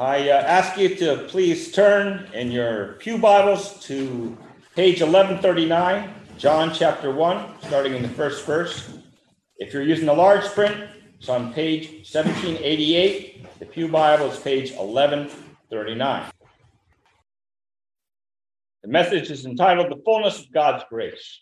I ask you to please turn in your pew Bibles to page 1139, John chapter 1, starting in the first verse. If you're using a large print, it's on page 1788. The pew Bible is page 1139. The message is entitled, The Fullness of God's Grace.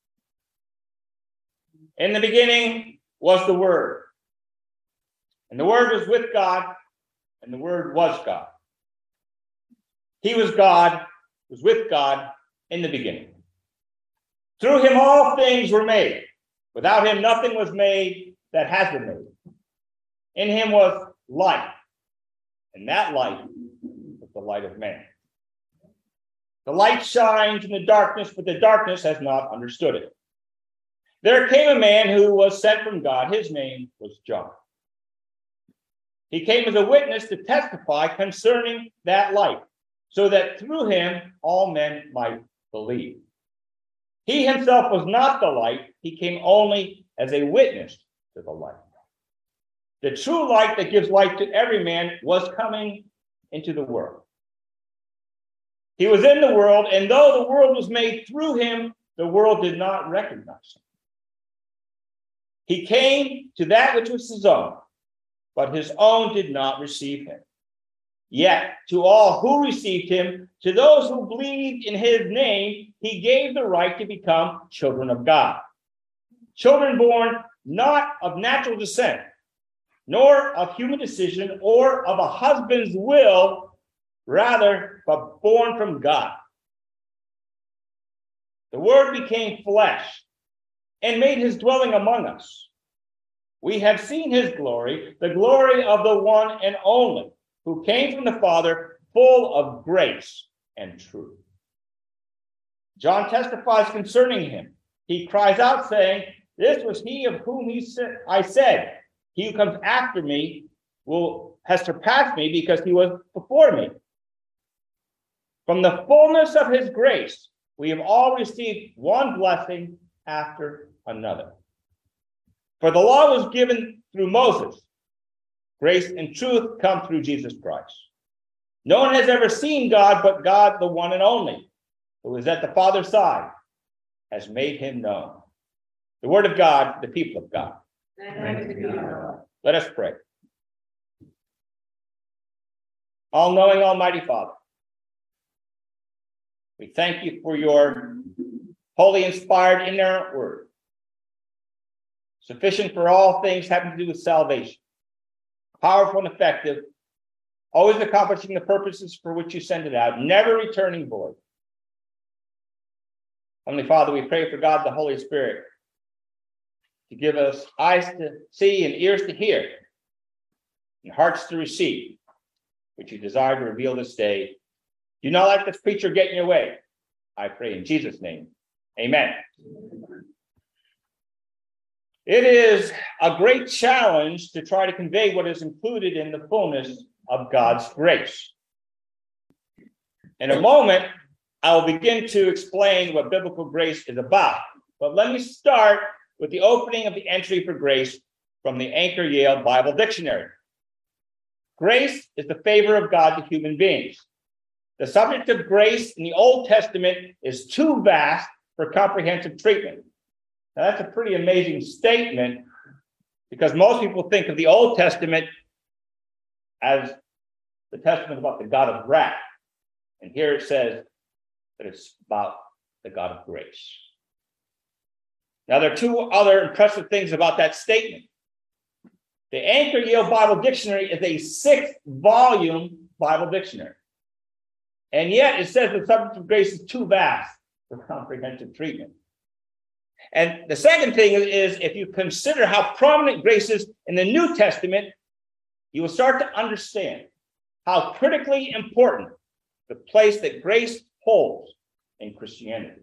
In the beginning was the Word, and the Word was with God, and the Word was God. He was God, was with God in the beginning. Through him all things were made. Without him nothing was made that has been made. In him was light, and that light was the light of man. The light shines in the darkness, but the darkness has not understood it. There came a man who was sent from God. His name was John. He came as a witness to testify concerning that light, so that through him all men might believe. He himself was not the light. He came only as a witness to the light. The true light that gives light to every man was coming into the world. He was in the world, and though the world was made through him, the world did not recognize him. He came to that which was his own, but his own did not receive him. Yet to all who received him, to those who believed in his name, he gave the right to become children of God. Children born not of natural descent, nor of human decision, or of a husband's will, rather, but born from God. The Word became flesh and made his dwelling among us. We have seen his glory, the glory of the one and only, who came from the Father, full of grace and truth. John testifies concerning him. He cries out, saying, "This was he of whom I said, he who comes after me has surpassed me because he was before me." From the fullness of his grace, we have all received one blessing after another. For the law was given through Moses. Grace and truth come through Jesus Christ. No one has ever seen God, but God, the one and only, who is at the Father's side, has made him known. The word of God, the people of God. Let us pray. All-knowing, almighty Father, we thank you for your holy, inspired, inerrant word, sufficient for all things having to do with salvation, powerful and effective, always accomplishing the purposes for which you send it out, never returning void. Heavenly Father, we pray for God, the Holy Spirit, to give us eyes to see and ears to hear, and hearts to receive, which you desire to reveal this day. Do not let this preacher get in your way. I pray in Jesus' name. Amen. It is a great challenge to try to convey what is included in the fullness of God's grace. In a moment, I will begin to explain what biblical grace is about. But let me start with the opening of the entry for grace from the Anchor Yale Bible Dictionary. Grace is the favor of God to human beings. The subject of grace in the Old Testament is too vast for comprehensive treatment. Now, that's a pretty amazing statement because most people think of the Old Testament as the testament about the God of wrath. And here it says that it's about the God of grace. Now, there are two other impressive things about that statement. The Anchor Yale Bible Dictionary is a 6-volume Bible dictionary. And yet it says the subject of grace is too vast for comprehensive treatment. And the second thing is, if you consider how prominent grace is in the New Testament, you will start to understand how critically important the place that grace holds in Christianity.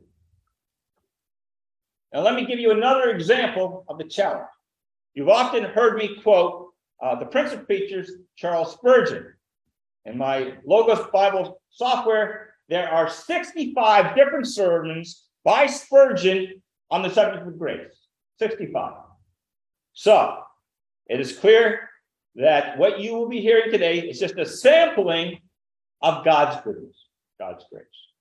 Now, let me give you another example of the challenge. You've often heard me quote the Prince of Preachers, Charles Spurgeon. In my Logos Bible software, there are 65 different sermons by Spurgeon on the subject of grace. 65. So, it is clear that what you will be hearing today is just a sampling of God's goodness, God's grace.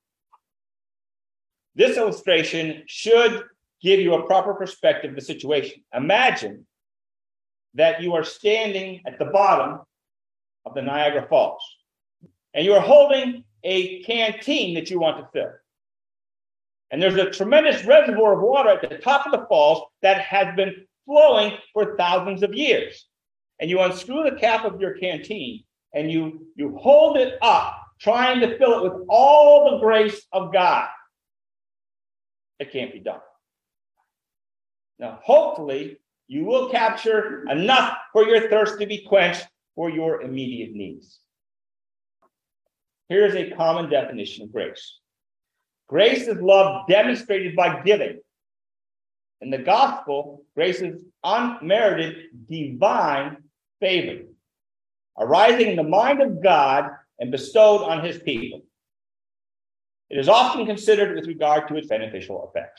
This illustration should give you a proper perspective of the situation. Imagine that you are standing at the bottom of the Niagara Falls, and you are holding a canteen that you want to fill. And there's a tremendous reservoir of water at the top of the falls that has been flowing for thousands of years. And you unscrew the cap of your canteen and you hold it up, trying to fill it with all the grace of God. It can't be done. Now, hopefully, you will capture enough for your thirst to be quenched for your immediate needs. Here is a common definition of grace. Grace is love demonstrated by giving. In the gospel, grace is unmerited divine favor, arising in the mind of God and bestowed on his people. It is often considered with regard to its beneficial effects.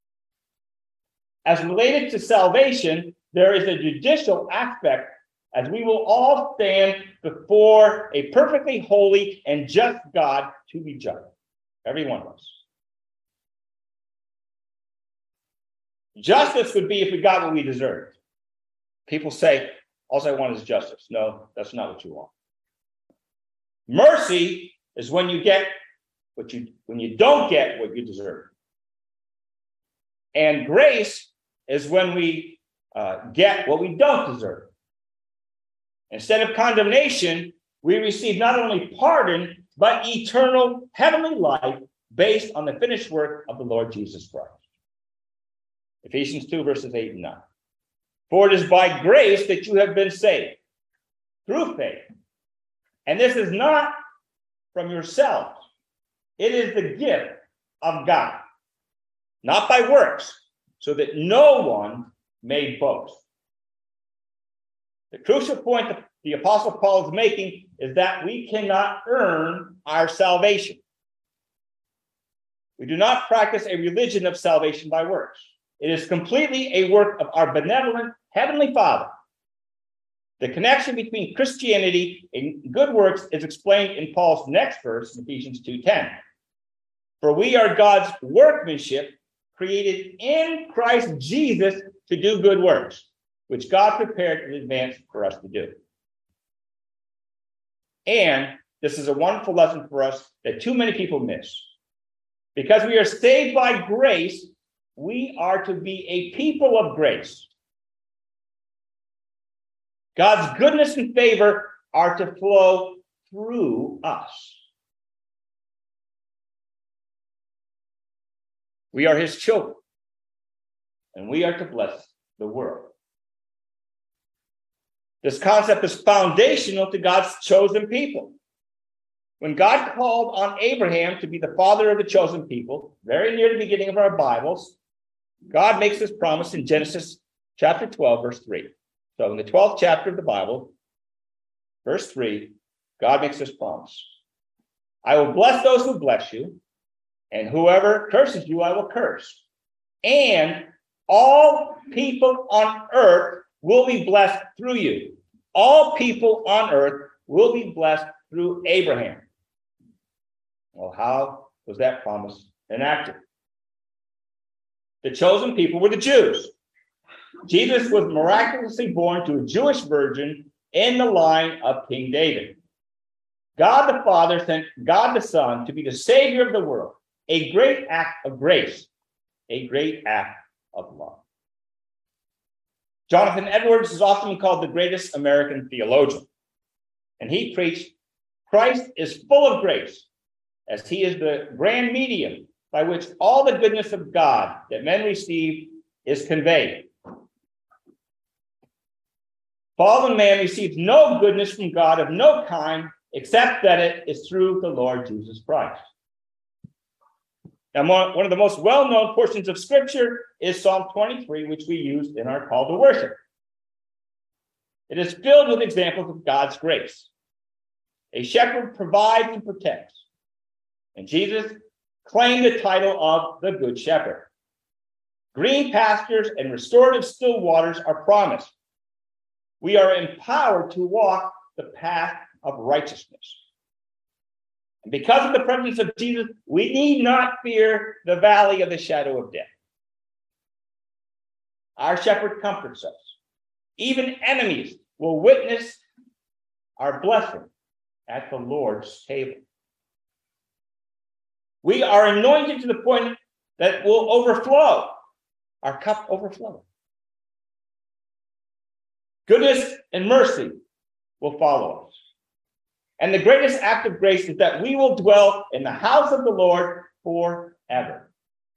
As related to salvation, there is a judicial aspect, as we will all stand before a perfectly holy and just God to be judged. Every one of us. Justice would be if we got what we deserved. People say, all I want is justice. No, that's not what you want. Mercy is when you get when you don't get what you deserve. And grace is when we get what we don't deserve. Instead of condemnation, we receive not only pardon, but eternal heavenly life based on the finished work of the Lord Jesus Christ. Ephesians 2, verses 8 and 9. For it is by grace that you have been saved, through faith. And this is not from yourselves. It is the gift of God, not by works, so that no one may boast. The crucial point that the Apostle Paul is making is that we cannot earn our salvation. We do not practice a religion of salvation by works. It is completely a work of our benevolent Heavenly Father. The connection between Christianity and good works is explained in Paul's next verse, in Ephesians 2:10. For we are God's workmanship, created in Christ Jesus to do good works, which God prepared in advance for us to do. And this is a wonderful lesson for us that too many people miss. Because we are saved by grace, we are to be a people of grace. God's goodness and favor are to flow through us. We are his children, and we are to bless the world. This concept is foundational to God's chosen people. When God called on Abraham to be the father of the chosen people, very near the beginning of our Bibles, God makes this promise in Genesis chapter 12, verse 3. So in the 12th chapter of the Bible, verse 3, God makes this promise. I will bless those who bless you, and whoever curses you, I will curse. And all people on earth will be blessed through you. All people on earth will be blessed through Abraham. Well, how was that promise enacted? The chosen people were the Jews. Jesus was miraculously born to a Jewish virgin in the line of King David. God the Father sent God the Son to be the Savior of the world, a great act of grace, a great act of love. Jonathan Edwards is often called the greatest American theologian, and he preached, Christ is full of grace, as he is the grand medium by which all the goodness of God that men receive is conveyed. Fallen man receives no goodness from God of no kind, except that it is through the Lord Jesus Christ. Now, one of the most well-known portions of Scripture is Psalm 23, which we used in our call to worship. It is filled with examples of God's grace. A shepherd provides and protects. And Jesus claimed the title of the Good Shepherd. Green pastures and restorative still waters are promised. we are empowered to walk the path of righteousness. And because of the presence of Jesus, we need not fear the valley of the shadow of death. Our shepherd comforts us. Even enemies will witness our blessing at the Lord's table. We are anointed to the point that will overflow. Our cup overflows. Goodness and mercy will follow us. And the greatest act of grace is that we will dwell in the house of the Lord forever.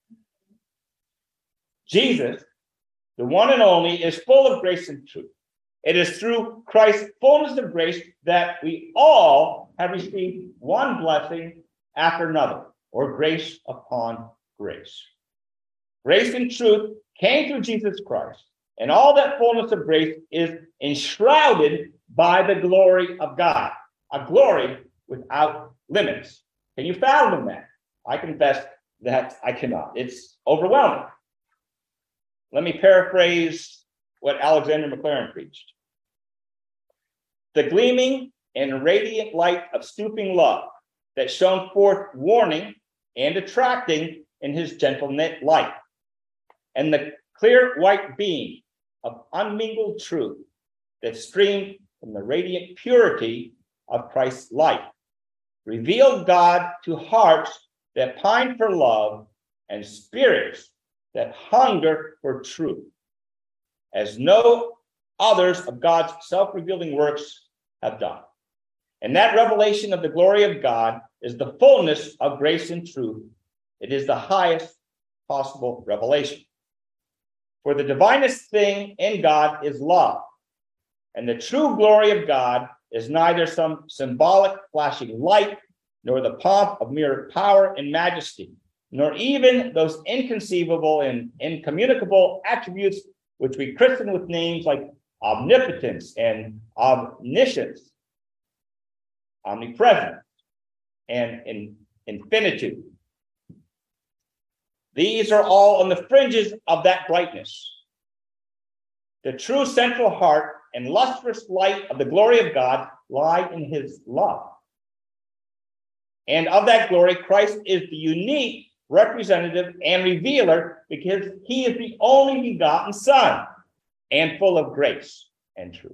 Jesus, the one and only, is full of grace and truth. It is through Christ's fullness of grace that we all have received one blessing after another, or grace upon grace. Grace and truth came through Jesus Christ, and all that fullness of grace is enshrouded by the glory of God, a glory without limits. Can you fathom that? I confess that I cannot. It's overwhelming. Let me paraphrase what Alexander Maclaren preached. The gleaming and radiant light of stooping love that shone forth warning and attracting in his gentle light, and the clear white beam of unmingled truth that streamed from the radiant purity of Christ's light, revealed God to hearts that pine for love and spirits that hunger for truth, as no others of God's self-revealing works have done. And that revelation of the glory of God is the fullness of grace and truth. It is the highest possible revelation. For the divinest thing in God is love, and the true glory of God is neither some symbolic flashing light, nor the pomp of mere power and majesty, nor even those inconceivable and incommunicable attributes which we christen with names like omnipotence and omniscience, omnipresence, and infinitude. These are all on the fringes of that brightness. The true central heart and lustrous light of the glory of God lie in his love. And of that glory, Christ is the unique representative and revealer because he is the only begotten Son and full of grace and truth.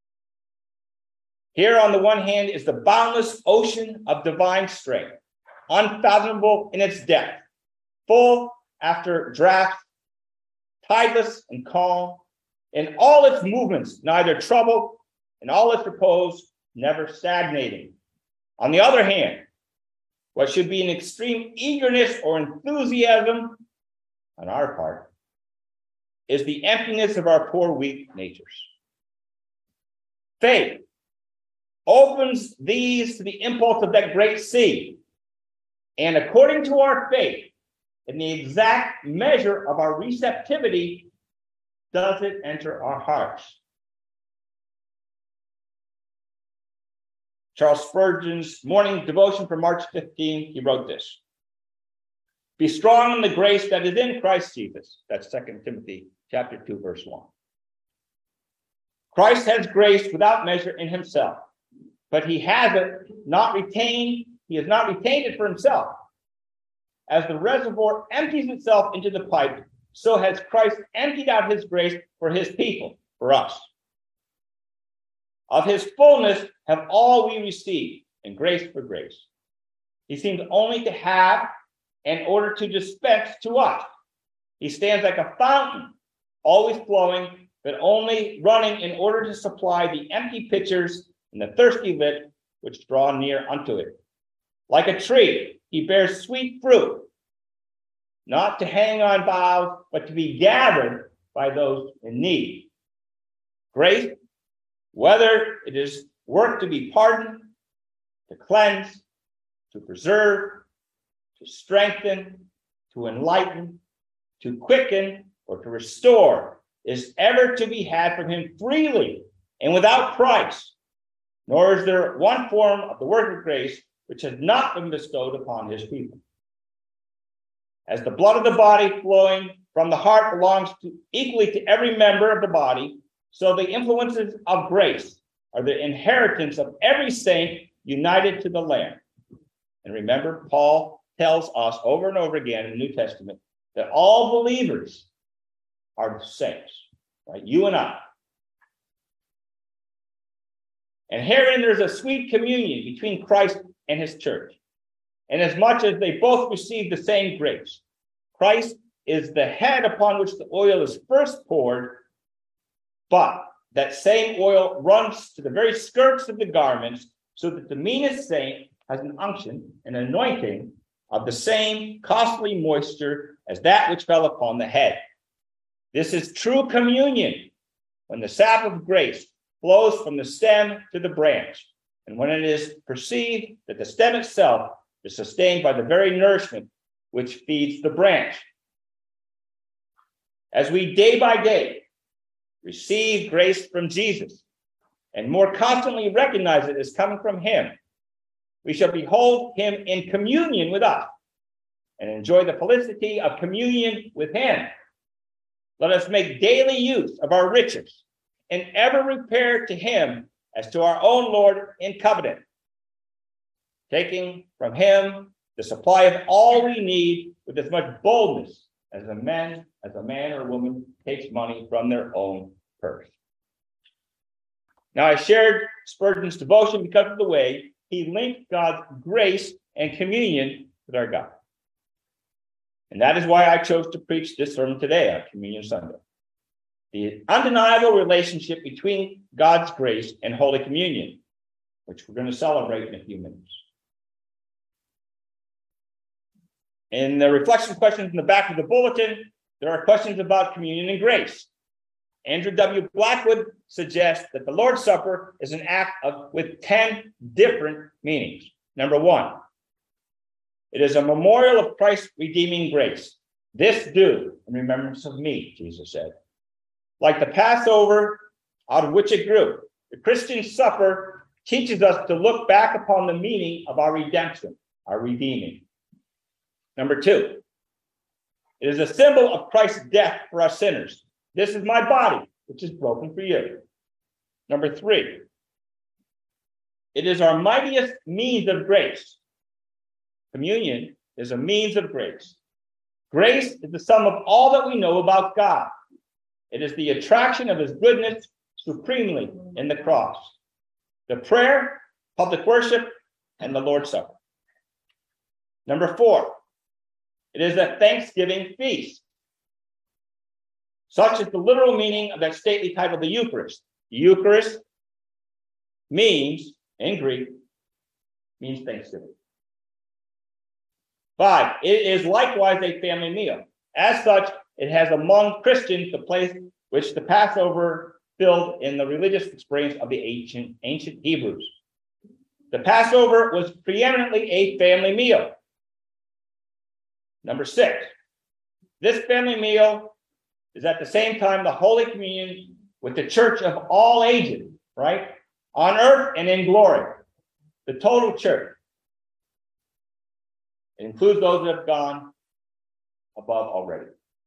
Here on the one hand is the boundless ocean of divine strength, unfathomable in its depth, full after draught, tideless and calm, in all its movements neither troubled, in all its repose never stagnating. On the other hand, what should be an extreme eagerness or enthusiasm on our part is the emptiness of our poor, weak natures. Faith opens these to the impulse of that great sea, and according to our faith, in the exact measure of our receptivity, does it enter our hearts. Charles Spurgeon's morning devotion for March 15, he wrote this: "Be strong in the grace that is in Christ Jesus." That's 2 Timothy chapter 2, verse 1. Christ has grace without measure in himself, but he has not retained it for himself. As the reservoir empties itself into the pipe, so has Christ emptied out his grace for his people, for us. Of his fullness have all we received, and grace for grace. He seems only to have in order to dispense to us. He stands like a fountain, always flowing, but only running in order to supply the empty pitchers and the thirsty lip which draw near unto it. Like a tree, he bears sweet fruit, not to hang on boughs, but to be gathered by those in need. Grace, whether it is work to be pardoned, to cleanse, to preserve, to strengthen, to enlighten, to quicken, or to restore, is ever to be had from him freely and without price. Nor is there one form of the work of grace which has not been bestowed upon his people. As the blood of the body flowing from the heart belongs equally to every member of the body, So the influences of grace are the inheritance of every saint united to the Lamb. And remember, Paul tells us over and over again in the New Testament that all believers are the saints, right? You and I. And herein there's a sweet communion between Christ and his church. And as much as they both receive the same grace, Christ is the head upon which the oil is first poured, but that same oil runs to the very skirts of the garments, so that the meanest saint has an unction, an anointing of the same costly moisture as that which fell upon the head. This is true communion, when the sap of grace flows from the stem to the branch, and when it is perceived that the stem itself is sustained by the very nourishment which feeds the branch. As we day by day receive grace from Jesus and more constantly recognize it as coming from him, we shall behold him in communion with us and enjoy the felicity of communion with him. Let us make daily use of our riches and ever repair to him as to our own Lord in covenant, taking from him the supply of all we need with as much boldness as a man or woman takes money from their own purse. Now, I shared Spurgeon's devotion because of the way he linked God's grace and communion with our God. And that is why I chose to preach this sermon today on Communion Sunday. The undeniable relationship between God's grace and Holy Communion, which we're going to celebrate in a few minutes. In the reflection questions in the back of the bulletin, there are questions about communion and grace. Andrew W. Blackwood suggests that the Lord's Supper is an act with 10 different meanings. Number 1, it is a memorial of Christ's redeeming grace. This do in remembrance of me, Jesus said. Like the Passover out of which it grew, the Christian supper teaches us to look back upon the meaning of our redemption, our redeeming. Number 2, it is a symbol of Christ's death for us sinners. This is my body, which is broken for you. Number 3, it is our mightiest means of grace. Communion is a means of grace. Grace is the sum of all that we know about God. It is the attraction of his goodness supremely in the cross, the prayer, public worship, and the Lord's Supper. Number 4, it is a Thanksgiving feast. Such is the literal meaning of that stately title, the Eucharist. The Eucharist means, in Greek, means Thanksgiving. 5, it is likewise a family meal. As such, it has among Christians the place which the Passover filled in the religious experience of the ancient Hebrews. The Passover was preeminently a family meal. Number 6, this family meal is at the same time the Holy Communion with the church of all ages, right? On earth and in glory. The total church. It includes those that have gone above already.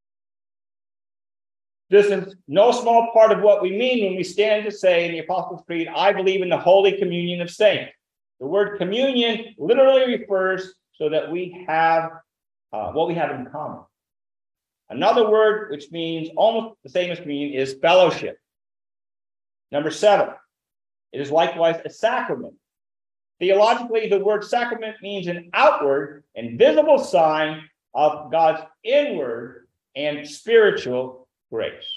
This is no small part of what we mean when we stand to say in the Apostles' Creed, I believe in the Holy Communion of Saints. The word communion literally refers so that we have what we have in common. Another word which means almost the same as communion is fellowship. Number 7, it is likewise a sacrament. Theologically, the word sacrament means an outward and visible sign of God's inward and spiritual grace.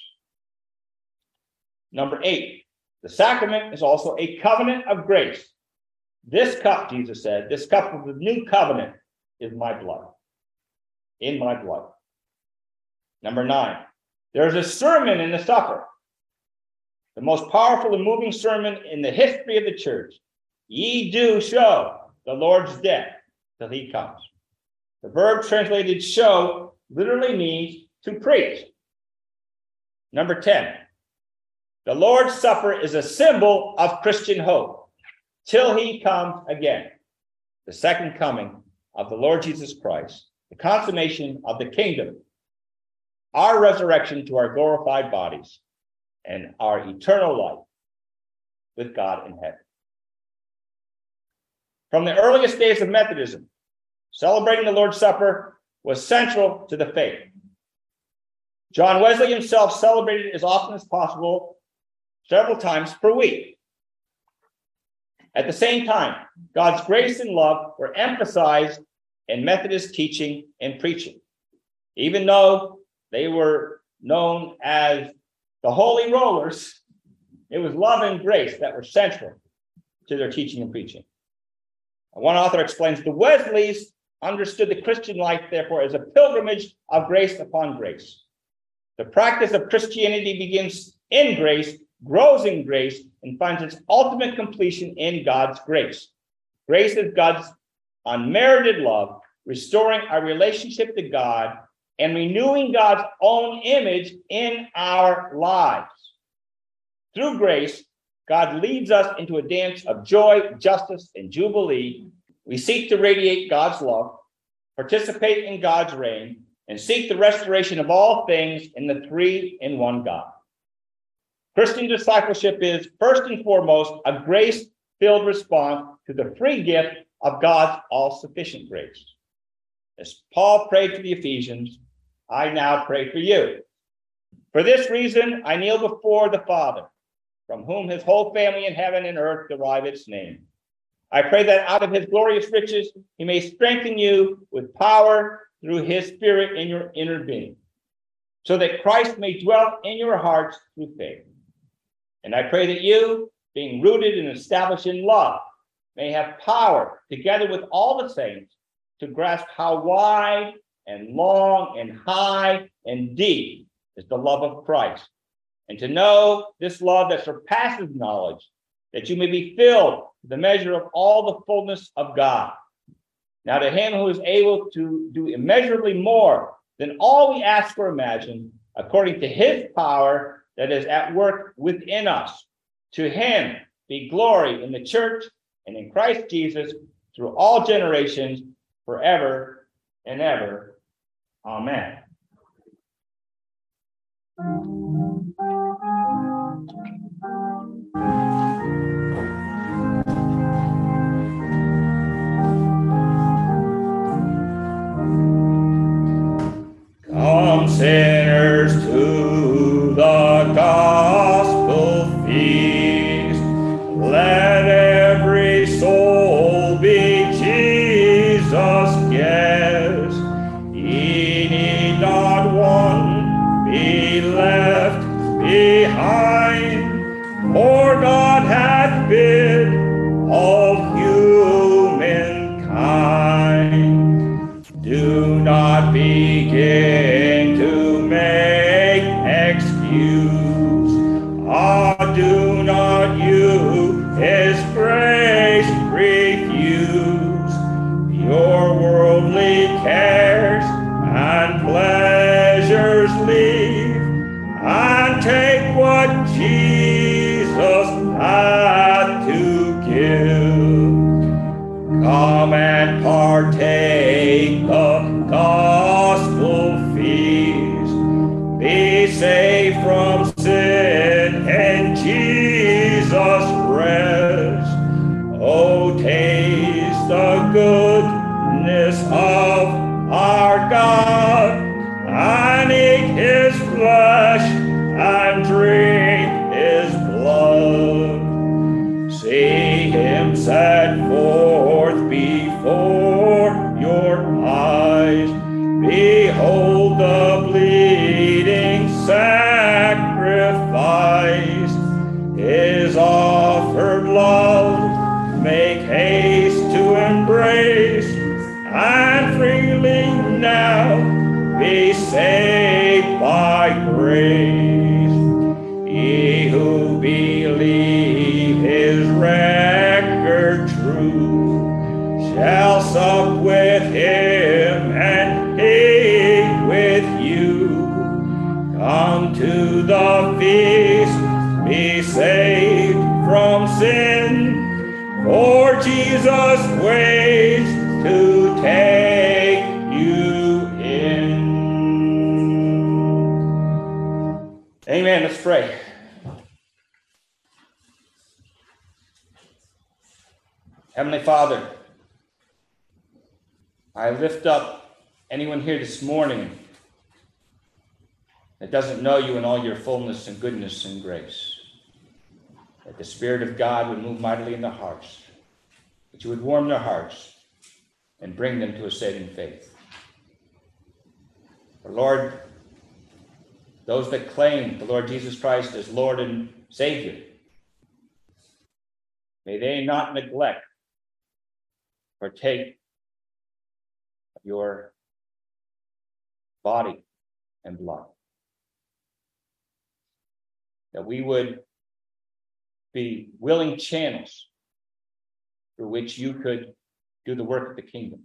Number 8, the sacrament is also a covenant of grace. This cup, Jesus said, this cup of the new covenant is my blood. In my blood. Number 9, there's a sermon in the supper. The most powerful and moving sermon in the history of the church. Ye do show the Lord's death till he comes. The verb translated show literally means to preach. Number 10, the Lord's Supper is a symbol of Christian hope till he comes again. The second coming of the Lord Jesus Christ, the consummation of the kingdom, our resurrection to our glorified bodies, and our eternal life with God in heaven. From the earliest days of Methodism, celebrating the Lord's Supper was central to the faith. John Wesley himself celebrated it as often as possible, several times per week. At the same time, God's grace and love were emphasized in Methodist teaching and preaching, even though they were known as the Holy Rollers. It was love and grace that were central to their teaching and preaching. One author explains, the Wesleys understood the Christian life, therefore, as a pilgrimage of grace upon grace. The practice of Christianity begins in grace, grows in grace, and finds its ultimate completion in God's grace. Grace is God's unmerited love, restoring our relationship to God and renewing God's own image in our lives. Through grace, God leads us into a dance of joy, justice, and jubilee. We seek to radiate God's love, participate in God's reign, and seek the restoration of all things in the three-in-one God. Christian discipleship is, first and foremost, a grace-filled response to the free gift of God's all-sufficient grace. As Paul prayed for the Ephesians, I now pray for you. For this reason, I kneel before the Father, from whom his whole family in heaven and earth derive its name. I pray that out of his glorious riches, he may strengthen you with power through his Spirit in your inner being, so that Christ may dwell in your hearts through faith. And I pray that you, being rooted and established in love, may have power, together with all the saints, to grasp how wide and long and high and deep is the love of Christ, and to know this love that surpasses knowledge, that you may be filled to the measure of all the fullness of God. Now to him who is able to do immeasurably more than all we ask or imagine, according to his power that is at work within us, to him be glory in the church and in Christ Jesus through all generations, forever and ever. Amen. Come, sinners, to the gospel feast. Let every soul be Jesus' guest. He need not one be left behind, for God hath bid all humankind. Do not begin to make excuse. Do not you his grace refuse. Your worldly cares and pleasures leave, and take what Jesus had to give. Come and partake the gospel feast. Be saved from sin and Jesus' rest. Oh, taste the goodness of our God, and eat his flesh and drink his blood. See him set forth before your eyes. Behold the bleeding sacrifice. His offered love make haste to embrace, and freely now be saved by grace. Ye who believe his record true shall sup with him and he with you. Come to the feast, be saved from sin, for Jesus waits to take you in. Amen. Let's pray. Heavenly Father, I lift up anyone here this morning that doesn't know you in all your fullness and goodness and grace. That the Spirit of God would move mightily in their hearts, that you would warm their hearts and bring them to a saving faith. For Lord, those that claim the Lord Jesus Christ as Lord and Savior, may they not neglect or partake of your body and blood. That we would be willing channels through which you could do the work of the kingdom.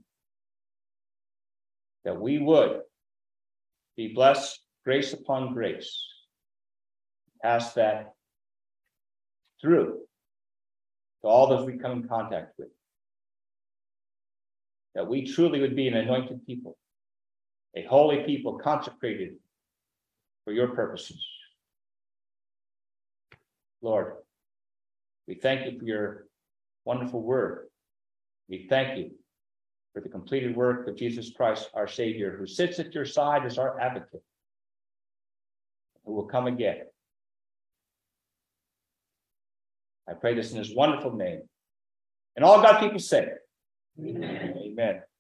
That we would be blessed grace upon grace. Ask that through to all those we come in contact with. That we truly would be an anointed people, a holy people consecrated for your purposes. Lord, we thank you for your wonderful word. We thank you for the completed work of Jesus Christ, our Savior, who sits at your side as our advocate, who will come again. I pray this in his wonderful name. And all God people say, Amen. Amen.